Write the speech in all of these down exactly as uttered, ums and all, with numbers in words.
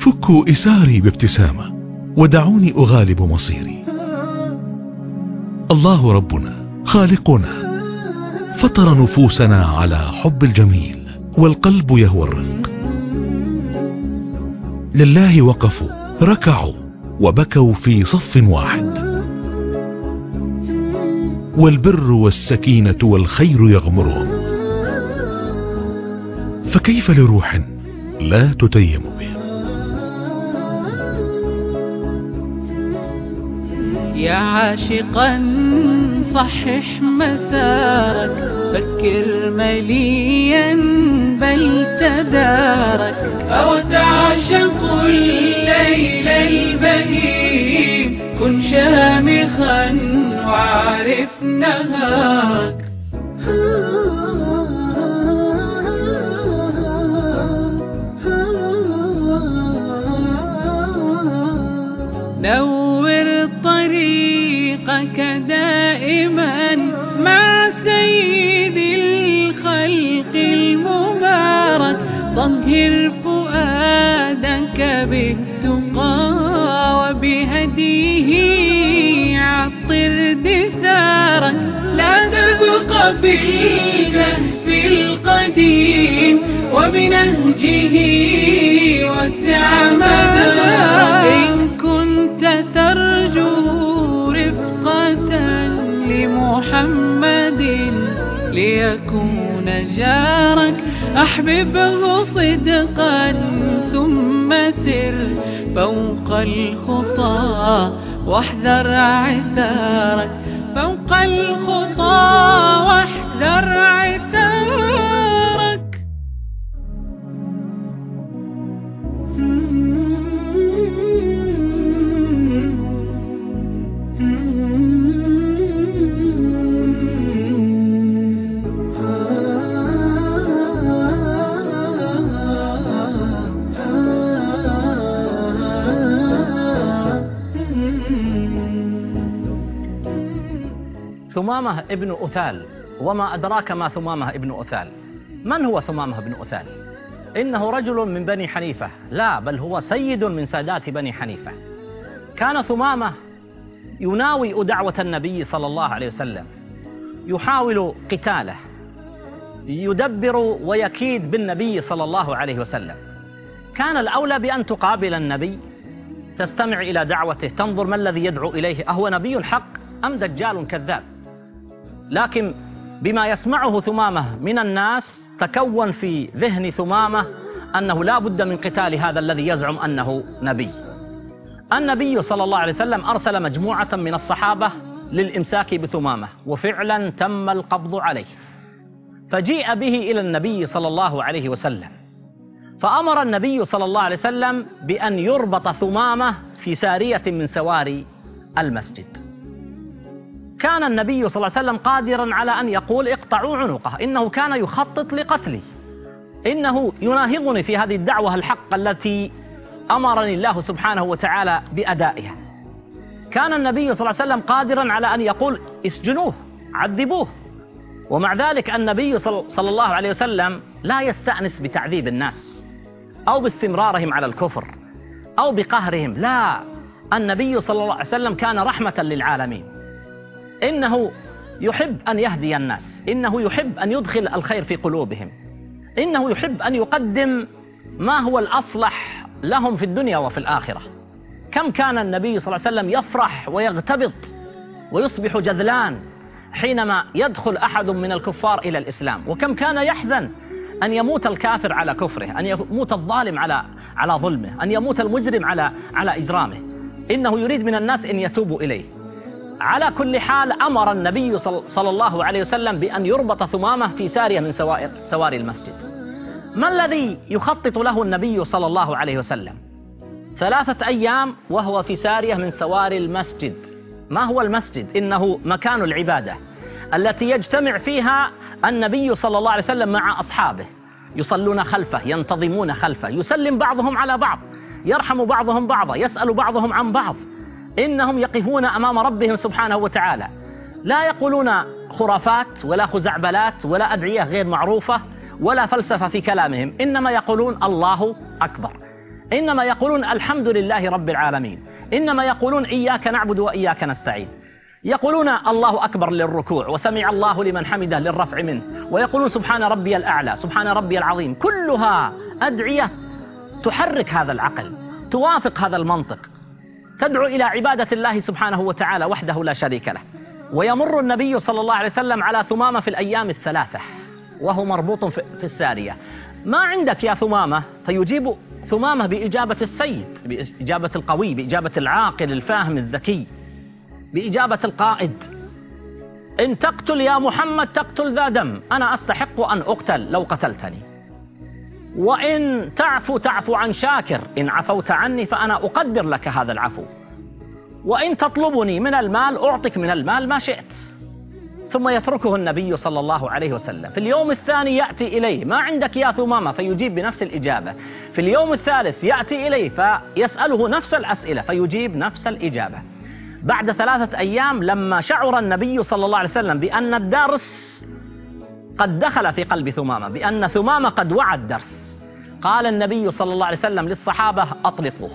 فكوا إساري بابتسامة ودعوني أغالب مصيري. الله ربنا خالقنا فطر نفوسنا على حب الجميل، والقلب يهوى الرزق. لله وقفوا ركعوا وبكوا في صف واحد، والبر والسكينة والخير يغمرهم، فكيف لروح لا تتيم بهم؟ يا عاشقا صحح مسارك، فكر مليا بل تدارك، أو تعشق الليل البهيم، كن شامخا وعرف نهارك. نور طريقك دائما مع سيد الخلق المبارك، طهر فؤادك بالتقى وبهديه عطر دثارك. لا تبقى في الكهف القديم وبنهجه وسع مدارك، إن كنت ترجو رفقة لمحمد ليكون جارك. أحببه صدقا ثم سر فوق الخطى واحذر عثارك، فوق الخطى واحذر عثارك. ثمامة ابن أثال. وما أدراك ما ثمامة ابن أثال؟ من هو ثمامة ابن أثال؟ إنه رجل من بني حنيفة، لا بل هو سيد من سادات بني حنيفة. كان ثمامة يناوئ دعوة النبي صلى الله عليه وسلم، يحاول قتاله، يدبر ويكيد بالنبي صلى الله عليه وسلم. كان الأولى بأن تقابل النبي، تستمع إلى دعوته، تنظر ما الذي يدعو إليه، أهو نبي الحق أم دجال كذاب؟ لكن بما يسمعه ثمامة من الناس تكون في ذهن ثمامة أنه لا بد من قتال هذا الذي يزعم أنه نبي. النبي صلى الله عليه وسلم أرسل مجموعة من الصحابة للإمساك بثمامة، وفعلا تم القبض عليه، فجيء به إلى النبي صلى الله عليه وسلم، فأمر النبي صلى الله عليه وسلم بأن يربط ثمامة في سارية من سواري المسجد. كان النبي صلى الله عليه وسلم قادرا على أن يقول اقطعوا عنقه، إنه كان يخطط لقتلي، إنه يناهضني في هذه الدعوة الحق التي أمرني الله سبحانه وتعالى بأدائها. كان النبي صلى الله عليه وسلم قادرا على أن يقول اسجنوه عذبوه، ومع ذلك النبي صلى الله عليه وسلم لا يستأنس بتعذيب الناس أو باستمرارهم على الكفر أو بقهرهم، لا، النبي صلى الله عليه وسلم كان رحمة للعالمين. إنه يحب أن يهدي الناس، إنه يحب أن يدخل الخير في قلوبهم، إنه يحب أن يقدم ما هو الأصلح لهم في الدنيا وفي الآخرة. كم كان النبي صلى الله عليه وسلم يفرح ويغتبط ويصبح جذلان حينما يدخل أحد من الكفار إلى الإسلام، وكم كان يحزن أن يموت الكافر على كفره، أن يموت الظالم على على ظلمه، أن يموت المجرم على على إجرامه. إنه يريد من الناس أن يتوبوا إليه. على كل حال أمر النبي صلى الله عليه وسلم بأن يربط ثمامة في سارية من سواري سواري المسجد. ما الذي يخطط له النبي صلى الله عليه وسلم؟ ثلاثة أيام وهو في سارية من سواري المسجد. ما هو المسجد؟ إنه مكان العبادة التي يجتمع فيها النبي صلى الله عليه وسلم مع أصحابه، يصلون خلفه، ينتظمون خلفه، يسلم بعضهم على بعض، يرحم بعضهم بعضا، يسأل بعضهم عن بعض. إنهم يقفون أمام ربهم سبحانه وتعالى، لا يقولون خرافات ولا خزعبلات ولا أدعية غير معروفة ولا فلسفة في كلامهم، إنما يقولون الله أكبر. إنما يقولون الحمد لله رب العالمين، إنما يقولون إياك نعبد وإياك نستعين، يقولون الله أكبر للركوع وسمع الله لمن حمده للرفع منه، ويقولون سبحان ربي الأعلى سبحان ربي العظيم. كلها أدعية تحرك هذا العقل، توافق هذا المنطق، تدعو إلى عبادة الله سبحانه وتعالى وحده لا شريك له. ويمر النبي صلى الله عليه وسلم على ثمامة في الأيام الثلاثة وهو مربوط في السارية. ما عندك يا ثمامة؟ فيجيب ثمامة بإجابة السيد، بإجابة القوي، بإجابة العاقل الفاهم الذكي، بإجابة القائد. إن تقتل يا محمد تقتل ذا دم، أنا أستحق أن أقتل لو قتلتني. وإن تعفو تعفو عن شاكر، إن عفوت عني فأنا أقدر لك هذا العفو. وإن تطلبني من المال أعطك من المال ما شئت. ثم يتركه النبي صلى الله عليه وسلم. في اليوم الثاني يأتي إليه، ما عندك يا ثمامة؟ فيجيب بنفس الإجابة. في اليوم الثالث يأتي إليه فيسأله نفس الأسئلة فيجيب نفس الإجابة. بعد ثلاثة أيام لما شعر النبي صلى الله عليه وسلم بأن الدرس قد دخل في قلب ثمامة، بأن ثمامة قد وعى الدرس، قال النبي صلى الله عليه وسلم للصحابة أطلقوه.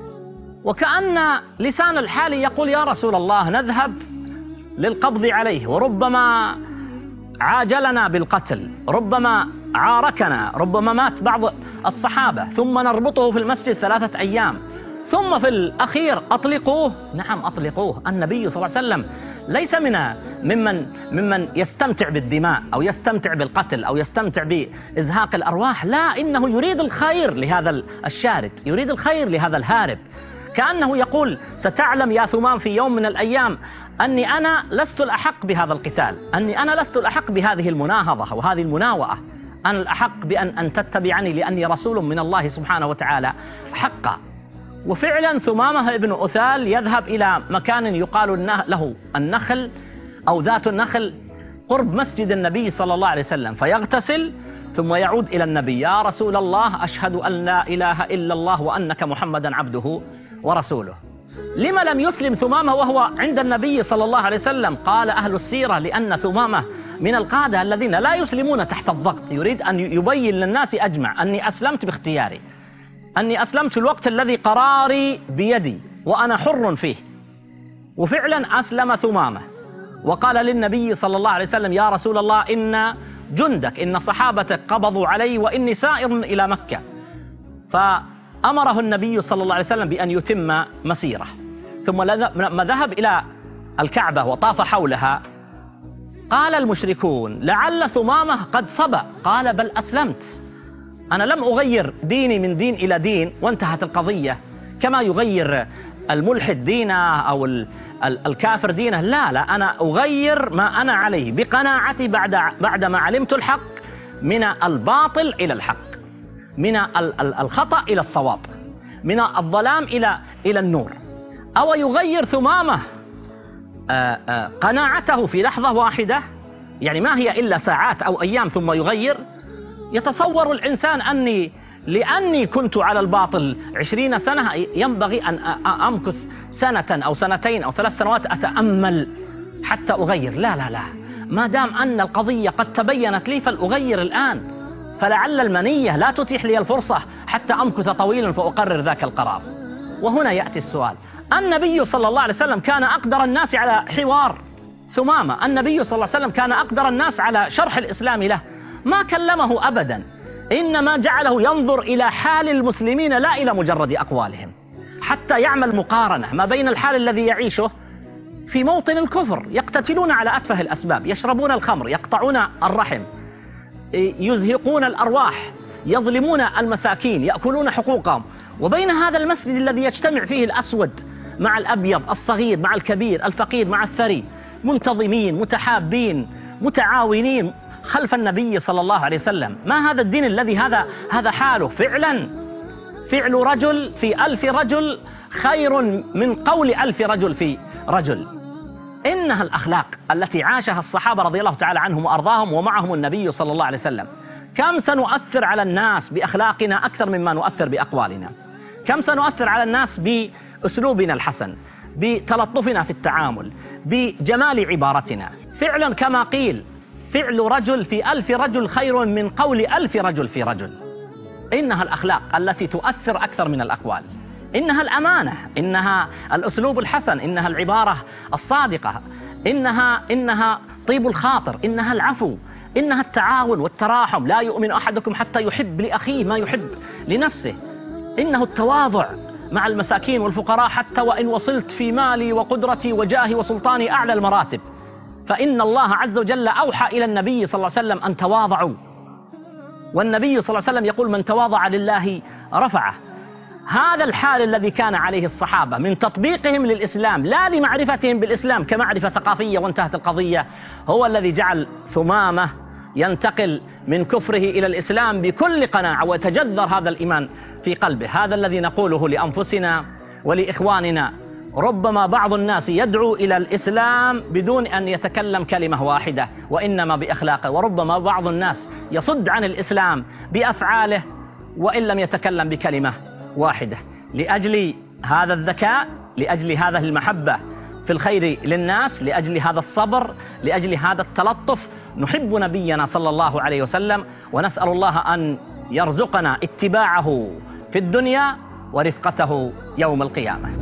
وكأن لسان الحال يقول يا رسول الله نذهب للقبض عليه، وربما عاجلنا بالقتل، ربما عاركنا، ربما مات بعض الصحابة، ثم نربطه في المسجد ثلاثة أيام، ثم في الأخير أطلقوه. نعم أطلقوه. النبي صلى الله عليه وسلم ليس من ممن ممن يستمتع بالدماء أو يستمتع بالقتل أو يستمتع بإزهاق الأرواح، لا، إنه يريد الخير لهذا الشارد، يريد الخير لهذا الهارب. كأنه يقول ستعلم يا ثمام في يوم من الأيام أني أنا لست الأحق بهذا القتال، أني أنا لست الأحق بهذه المناهضة وهذه المناوئة، أنا الأحق بأن أن تتبعني لأني رسول من الله سبحانه وتعالى حقا. وفعلا ثمامة ابن أثال يذهب إلى مكان يقال له النخل أو ذات النخل قرب مسجد النبي صلى الله عليه وسلم، فيغتسل ثم يعود إلى النبي: يا رسول الله أشهد أن لا إله إلا الله وأنك محمدا عبده ورسوله. لما لم يسلم ثمامة وهو عند النبي صلى الله عليه وسلم؟ قال أهل السيرة لأن ثمامة من القادة الذين لا يسلمون تحت الضغط، يريد أن يبين للناس أجمع أني أسلمت باختياري، أني أسلمت في الوقت الذي قراري بيدي وأنا حر فيه. وفعلا أسلم ثمامة وقال للنبي صلى الله عليه وسلم: يا رسول الله إن جندك إن صحابتك قبضوا علي وإني سائر إلى مكة. فأمره النبي صلى الله عليه وسلم بأن يتم مسيره، ثم لما ذهب إلى الكعبة وطاف حولها قال المشركون: لعل ثمامة قد صبأ. قال: بل أسلمت، أنا لم أغير ديني من دين إلى دين وانتهت القضية، كما يغير الملحد دينه أو الكافر دينه. لا لا، أنا أغير ما أنا عليه بقناعتي بعد بعدما علمت الحق، من الباطل إلى الحق، من الخطأ إلى الصواب، من الظلام إلى إلى النور. أو يغير ثمامة قناعته في لحظة واحدة، يعني ما هي إلا ساعات أو أيام ثم يغير. يتصور الإنسان أني لأني كنت على الباطل عشرين سنة ينبغي أن أمكث سنة أو سنتين أو ثلاث سنوات أتأمل حتى أغير. لا لا لا، ما دام أن القضية قد تبينت لي فلأغير الآن، فلعل المنية لا تتيح لي الفرصة حتى أمكث طويلا فأقرر ذاك القرار. وهنا يأتي السؤال: النبي صلى الله عليه وسلم كان أقدر الناس على حوار ثمامة، النبي صلى الله عليه وسلم كان أقدر الناس على شرح الإسلام له، ما كلمه أبدا، إنما جعله ينظر إلى حال المسلمين لا إلى مجرد أقوالهم، حتى يعمل مقارنة ما بين الحال الذي يعيشه في موطن الكفر، يقتتلون على أتفه الأسباب، يشربون الخمر، يقطعون الرحم، يزهقون الأرواح، يظلمون المساكين، يأكلون حقوقهم، وبين هذا المسجد الذي يجتمع فيه الأسود مع الأبيض، الصغير مع الكبير، الفقير مع الثري، منتظمين متحابين متعاونين خلف النبي صلى الله عليه وسلم. ما هذا الدين الذي هذا هذا حاله؟ فعلا فعل رجل في ألف رجل خير من قول ألف رجل في رجل. إنها الأخلاق التي عاشها الصحابة رضي الله تعالى عنهم وأرضاهم ومعهم النبي صلى الله عليه وسلم. كم سنؤثر على الناس بأخلاقنا أكثر مما نؤثر بأقوالنا؟ كم سنؤثر على الناس بأسلوبنا الحسن، بتلطفنا في التعامل، بجمال عبارتنا؟ فعلا كما قيل: فعل رجل في ألف رجل خير من قول ألف رجل في رجل. إنها الأخلاق التي تؤثر أكثر من الأقوال، إنها الأمانة، إنها الأسلوب الحسن، إنها العبارة الصادقة، إنها إنها طيب الخاطر، إنها العفو، إنها التعاون والتراحم. لا يؤمن أحدكم حتى يحب لأخيه ما يحب لنفسه. إنه التواضع مع المساكين والفقراء حتى وإن وصلت في مالي وقدرتي وجاهي وسلطاني أعلى المراتب، فإن الله عز وجل أوحى إلى النبي صلى الله عليه وسلم أن تواضعوا، والنبي صلى الله عليه وسلم يقول من تواضع لله رفعه. هذا الحال الذي كان عليه الصحابة من تطبيقهم للإسلام لا لمعرفتهم بالإسلام كمعرفة ثقافية وانتهت القضية، هو الذي جعل ثمامة ينتقل من كفره إلى الإسلام بكل قناعة ويتجذر هذا الإيمان في قلبه. هذا الذي نقوله لأنفسنا ولإخواننا. ربما بعض الناس يدعو إلى الإسلام بدون أن يتكلم كلمة واحدة وإنما بأخلاقه، وربما بعض الناس يصد عن الإسلام بأفعاله وإن لم يتكلم بكلمة واحدة. لأجل هذا الذكاء، لأجل هذه المحبة في الخير للناس، لأجل هذا الصبر، لأجل هذا التلطف، نحب نبينا صلى الله عليه وسلم، ونسأل الله أن يرزقنا اتباعه في الدنيا ورفقته يوم القيامة.